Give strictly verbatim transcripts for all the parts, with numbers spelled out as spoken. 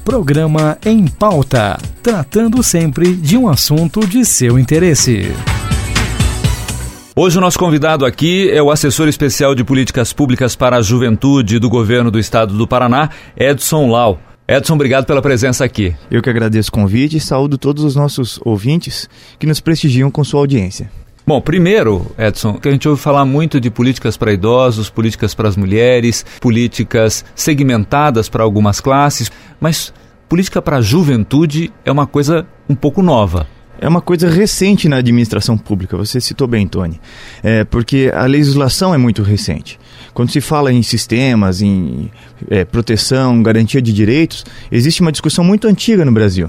Programa Em Pauta, tratando sempre de um assunto de seu interesse. Hoje o nosso convidado aqui é o assessor especial de políticas públicas para a juventude do governo do estado do Paraná, Edson Lau. Edson, obrigado pela presença aqui. Eu que agradeço o convite e saúdo todos os nossos ouvintes que nos prestigiam com sua audiência. Bom, primeiro, Edson, que a gente ouve falar muito de políticas para idosos, políticas para as mulheres, políticas segmentadas para algumas classes, mas política para a juventude é uma coisa um pouco nova. É uma coisa recente na administração pública, você citou bem, Tony, é, porque a legislação é muito recente. Quando se fala em sistemas, em é, proteção, garantia de direitos, existe uma discussão muito antiga no Brasil.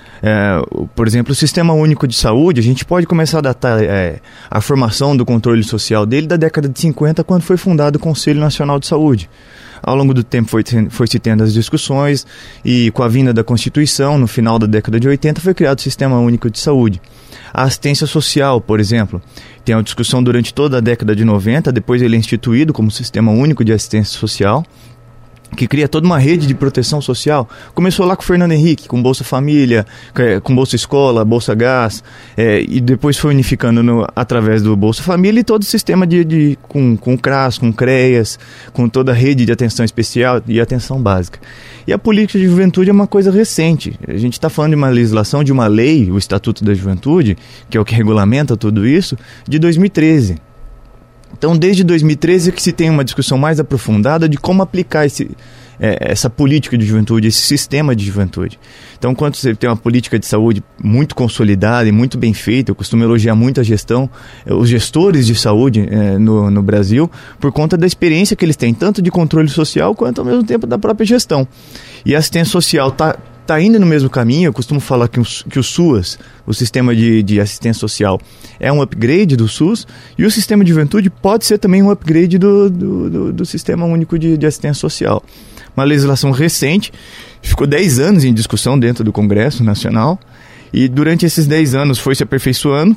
É, por exemplo, o Sistema Único de Saúde, a gente pode começar a datar é, a formação do controle social dele da década de cinquenta, quando foi fundado o Conselho Nacional de Saúde. Ao longo do tempo foi, foi se tendo as discussões e com a vinda da Constituição, no final da década de oitenta, foi criado o Sistema Único de Saúde. A assistência social, por exemplo, tem uma discussão durante toda a década de noventa, depois ele é instituído como Sistema Único de Assistência Social, que cria toda uma rede de proteção social. Começou lá com o Fernando Henrique, com Bolsa Família, com Bolsa Escola, Bolsa Gás, é, e depois foi unificando no, através do Bolsa Família e todo o sistema de, de, com, com o CRAS, com o CREAS, com toda a rede de atenção especial e atenção básica. E a política de juventude é uma coisa recente. A gente está falando de uma legislação, de uma lei, o Estatuto da Juventude, que é o que regulamenta tudo isso, de dois mil e treze. Então, desde dois mil e treze é que se tem uma discussão mais aprofundada de como aplicar esse, é, essa política de juventude, esse sistema de juventude. Então, quando você tem uma política de saúde muito consolidada e muito bem feita, eu costumo elogiar muito a gestão, os gestores de saúde é, no, no Brasil, por conta da experiência que eles têm, tanto de controle social quanto ao mesmo tempo da própria gestão. E a assistência social está... Está indo no mesmo caminho. Eu costumo falar que o, que o SUAS, o Sistema de, de Assistência Social, é um upgrade do SUS, e o Sistema de Juventude pode ser também um upgrade do, do, do, do Sistema Único de, de Assistência Social. Uma legislação recente, ficou dez anos em discussão dentro do Congresso Nacional, e durante esses dez anos foi se aperfeiçoando.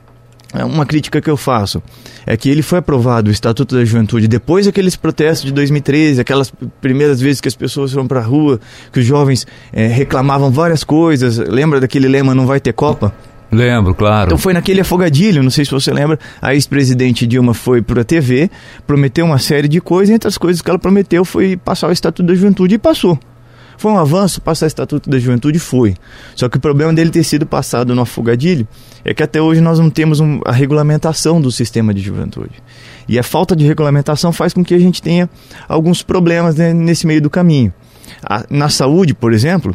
Uma crítica que eu faço é que ele foi aprovado, o Estatuto da Juventude, depois daqueles protestos de dois mil e treze, aquelas primeiras vezes que as pessoas foram para a rua, que os jovens é, reclamavam várias coisas. Lembra daquele lema, não vai ter Copa? Lembro, claro. Então foi naquele afogadilho, não sei se você lembra, a ex-presidente Dilma foi para a T V, prometeu uma série de coisas, e entre as coisas que ela prometeu foi passar o Estatuto da Juventude, e passou. Foi um avanço, passar o Estatuto da Juventude foi. Só que o problema dele ter sido passado no afogadilho é que até hoje nós não temos um, a regulamentação do sistema de juventude. E a falta de regulamentação faz com que a gente tenha alguns problemas, né, nesse meio do caminho. A, na saúde, por exemplo,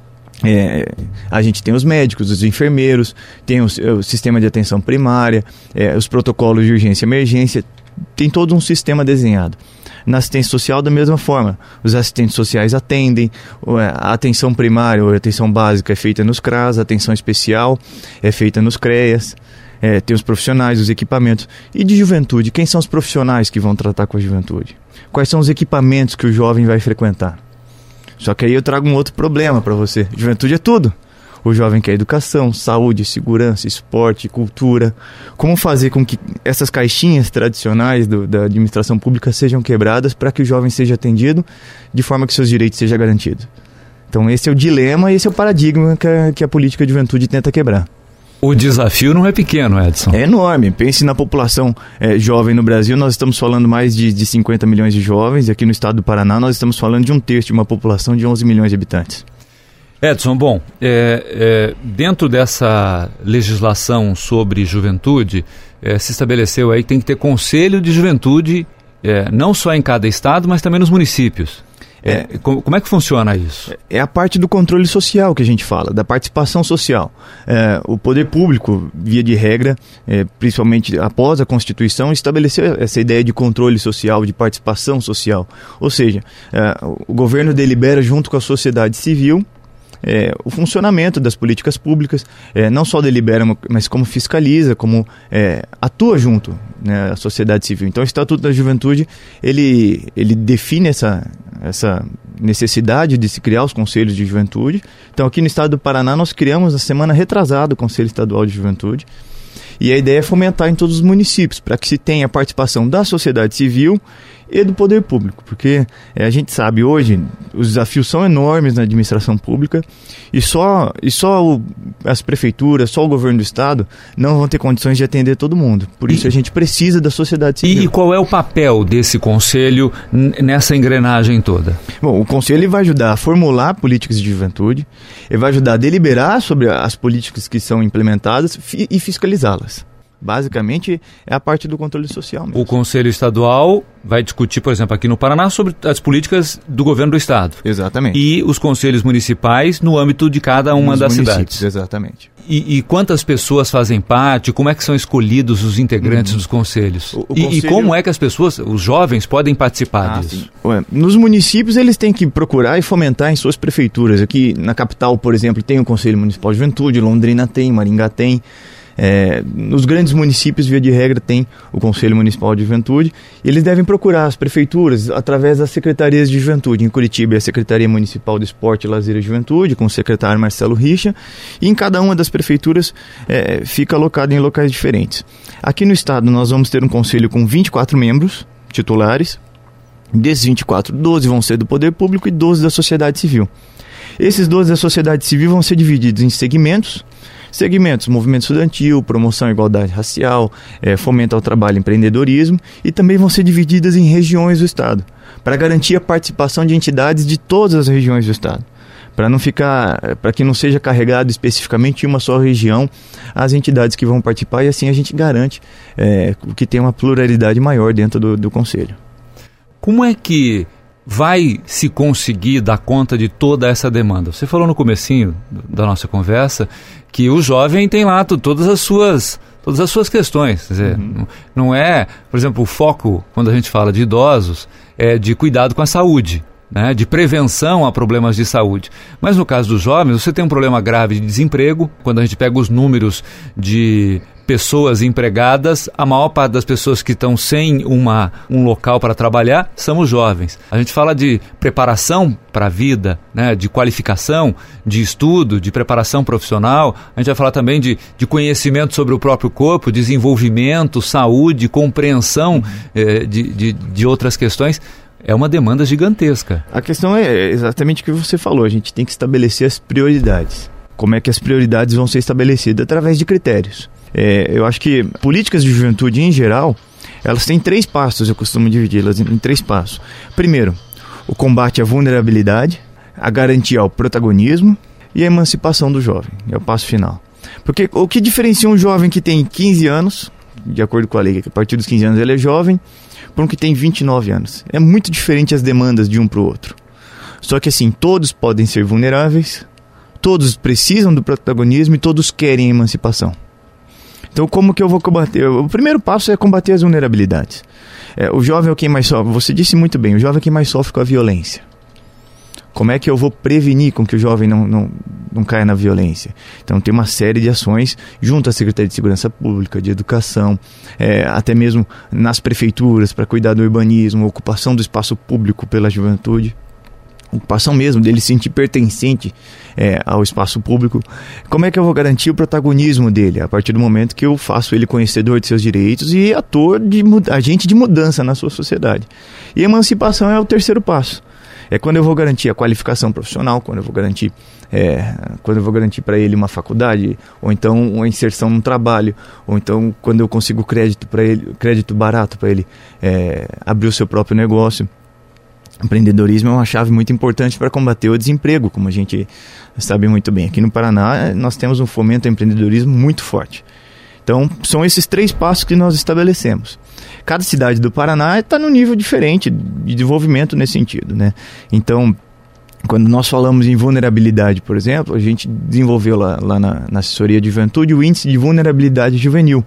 é, a gente tem os médicos, os enfermeiros, tem o, o sistema de atenção primária, é, os protocolos de urgência e emergência, tem todo um sistema desenhado. Na assistência social, da mesma forma, os assistentes sociais atendem, a atenção primária ou a atenção básica é feita nos CRAS, a atenção especial é feita nos CREAS, é, tem os profissionais, os equipamentos. E de juventude, quem são os profissionais que vão tratar com a juventude? Quais são os equipamentos que o jovem vai frequentar? Só que aí eu trago um outro problema para você. Juventude é tudo. O jovem quer educação, saúde, segurança, esporte, cultura. Como fazer com que essas caixinhas tradicionais do, da administração pública sejam quebradas para que o jovem seja atendido de forma que seus direitos sejam garantidos? Então esse é o dilema, esse é o paradigma que a, que a política de juventude tenta quebrar. O desafio não é pequeno, Edson. É enorme. Pense na população é, jovem no Brasil. Nós estamos falando mais de, de cinquenta milhões de jovens. E aqui no estado do Paraná nós estamos falando de um terço de uma população de onze milhões de habitantes. Edson, bom, é, é, dentro dessa legislação sobre juventude, é, se estabeleceu aí que tem que ter conselho de juventude, é, não só em cada estado, mas também nos municípios. É, como, como é que funciona isso? É a parte do controle social que a gente fala, da participação social. É, o poder público, via de regra, é, principalmente após a Constituição, estabeleceu essa ideia de controle social, de participação social. Ou seja, é, o governo delibera junto com a sociedade civil É, o funcionamento das políticas públicas, é, não só delibera, mas como fiscaliza, como é, atua junto, né, à sociedade civil. Então o Estatuto da Juventude, ele, ele define essa, essa necessidade de se criar os conselhos de juventude. Então aqui no estado do Paraná nós criamos na semana retrasada o Conselho Estadual de Juventude, e a ideia é fomentar em todos os municípios, para que se tenha a participação da sociedade civil e do poder público, porque é, a gente sabe hoje os desafios são enormes na administração pública e só, e só o, as prefeituras, só o governo do estado não vão ter condições de atender todo mundo. Por isso e, a gente precisa da sociedade civil. E qual é o papel desse conselho n- nessa engrenagem toda? Bom, o conselho ele vai ajudar a formular políticas de juventude, ele vai ajudar a deliberar sobre as políticas que são implementadas fi- e fiscalizá-las. Basicamente, é a parte do controle social mesmo. O Conselho Estadual vai discutir, por exemplo, aqui no Paraná, sobre as políticas do governo do Estado. Exatamente. E os conselhos municipais no âmbito de cada uma Nos das cidades. Exatamente. E, e quantas pessoas fazem parte? Como é que são escolhidos os integrantes hum. dos conselhos? O, o e, conselho... e como é que as pessoas, os jovens, podem participar ah, disso? Ué, nos municípios, eles têm que procurar e fomentar em suas prefeituras. Aqui na capital, por exemplo, tem o Conselho Municipal de Juventude, Londrina tem, Maringá tem. É, nos grandes municípios, via de regra, tem o Conselho Municipal de Juventude. Eles devem procurar as prefeituras através das secretarias de juventude. Em Curitiba é a Secretaria Municipal do Esporte, Lazer e Juventude, com o secretário Marcelo Richa. E em cada uma das prefeituras é, fica alocado em locais diferentes. Aqui no estado nós vamos ter um conselho com vinte e quatro membros titulares. Desses vinte e quatro, doze vão ser do poder público e doze da sociedade civil. Esses doze da sociedade civil vão ser divididos em segmentos. Segmentos, movimento estudantil, promoção à igualdade racial, é, fomento ao trabalho e empreendedorismo, e também vão ser divididas em regiões do estado, para garantir a participação de entidades de todas as regiões do estado, para não ficar, para que não seja carregado especificamente em uma só região as entidades que vão participar, e assim a gente garante é, que tem uma pluralidade maior dentro do, do conselho. Como é que vai se conseguir dar conta de toda essa demanda? Você falou no comecinho da nossa conversa que o jovem tem lá todas as suas, todas as suas questões. Quer dizer, uhum. não, não é, por exemplo, o foco, quando a gente fala de idosos, é de cuidado com a saúde, né, de prevenção a problemas de saúde. Mas no caso dos jovens, você tem um problema grave de desemprego. Quando a gente pega os números de pessoas empregadas, a maior parte das pessoas que estão sem uma, um local para trabalhar são os jovens. A gente fala de preparação para a vida, né, de qualificação, de estudo, de preparação profissional. A gente vai falar também de, de conhecimento sobre o próprio corpo, desenvolvimento, saúde, compreensão eh, de, de, de outras questões. É uma demanda gigantesca. A questão é exatamente o que você falou. A gente tem que estabelecer as prioridades. Como é que as prioridades vão ser estabelecidas? Através de critérios. É, eu acho que políticas de juventude em geral, elas têm três passos, eu costumo dividi-las em, em três passos. Primeiro, o combate à vulnerabilidade, a garantia ao protagonismo e a emancipação do jovem, é o passo final. Porque o que diferencia um jovem que tem quinze anos, de acordo com a lei, que a partir dos quinze anos ele é jovem, para um que tem vinte e nove anos? É muito diferente as demandas de um para o outro. Só que assim, todos podem ser vulneráveis, todos precisam do protagonismo e todos querem a emancipação. Então, como que eu vou combater? O primeiro passo é combater as vulnerabilidades. É, o jovem é quem mais sofre. Você disse muito bem, o jovem é quem mais sofre com a violência. Como é que eu vou prevenir com que o jovem não, não, não caia na violência? Então, tem uma série de ações junto à Secretaria de Segurança Pública, de Educação, é, até mesmo nas prefeituras para cuidar do urbanismo, ocupação do espaço público pela juventude. Ocupação mesmo, dele se sentir pertencente é, ao espaço público. Como é que eu vou garantir o protagonismo dele? A partir do momento que eu faço ele conhecedor de seus direitos e ator, de, agente de mudança na sua sociedade. E a emancipação é o terceiro passo. É quando eu vou garantir a qualificação profissional, quando eu vou garantir, é, quando eu vou garantir para ele uma faculdade, ou então uma inserção no trabalho, ou então quando eu consigo crédito para ele, crédito barato para ele é, abrir o seu próprio negócio. Empreendedorismo é uma chave muito importante para combater o desemprego, como a gente sabe muito bem. Aqui no Paraná nós temos um fomento ao empreendedorismo muito forte. Então são esses três passos que nós estabelecemos. Cada cidade do Paraná está num nível diferente de desenvolvimento nesse sentido, né? Então, quando nós falamos em vulnerabilidade, por exemplo, a gente desenvolveu lá, lá na, na assessoria de juventude o índice de vulnerabilidade juvenil.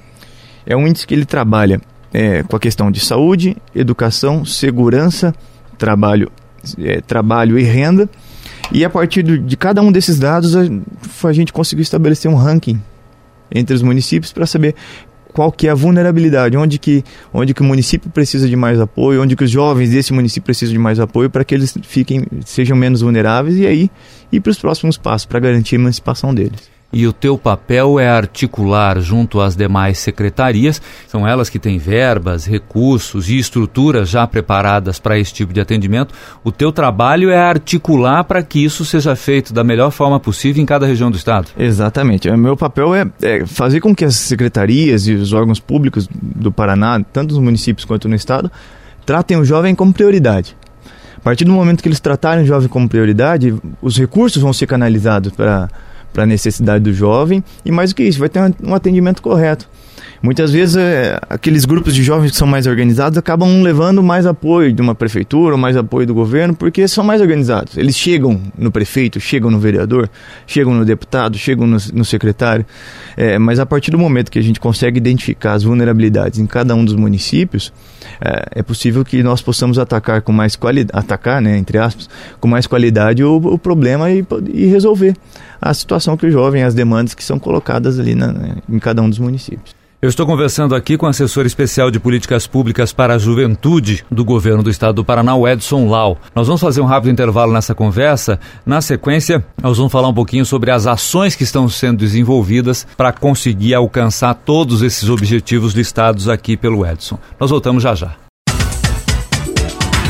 É um índice que ele trabalha é, com a questão de saúde, educação, segurança, trabalho, é, trabalho e renda, e a partir do, de cada um desses dados a, a gente conseguiu estabelecer um ranking entre os municípios para saber qual que é a vulnerabilidade, onde que, onde que o município precisa de mais apoio, onde que os jovens desse município precisam de mais apoio para que eles fiquem, sejam menos vulneráveis, e aí ir para os próximos passos para garantir a emancipação deles. e o teu papel é articular junto às demais secretarias, são elas que têm verbas, recursos e estruturas já preparadas para esse tipo de atendimento. O teu trabalho é articular para que isso seja feito da melhor forma possível em cada região do estado. Exatamente. O meu papel é, é fazer com que as secretarias e os órgãos públicos do Paraná, tanto nos municípios quanto no estado, tratem o jovem como prioridade. A partir do momento que eles tratarem o jovem como prioridade, os recursos vão ser canalizados para para a necessidade do jovem, e mais do que isso, vai ter um atendimento correto. Muitas vezes, é, aqueles grupos de jovens que são mais organizados acabam levando mais apoio de uma prefeitura, ou mais apoio do governo, porque são mais organizados. Eles chegam no prefeito, chegam no vereador, chegam no deputado, chegam no, no secretário. É, mas a partir do momento que a gente consegue identificar as vulnerabilidades em cada um dos municípios, é, é possível que nós possamos atacar com mais qualidade, atacar, né, entre aspas, com mais qualidade o, o problema e, e resolver a situação que o jovem, as demandas que são colocadas ali na, em cada um dos municípios. Eu estou conversando aqui com o assessor especial de políticas públicas para a juventude do governo do estado do Paraná, o Edson Lau. Nós vamos fazer um rápido intervalo nessa conversa. Na sequência, nós vamos falar um pouquinho sobre as ações que estão sendo desenvolvidas para conseguir alcançar todos esses objetivos listados aqui pelo Edson. Nós voltamos já já.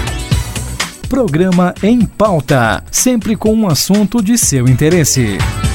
Programa Em Pauta, sempre com um assunto de seu interesse.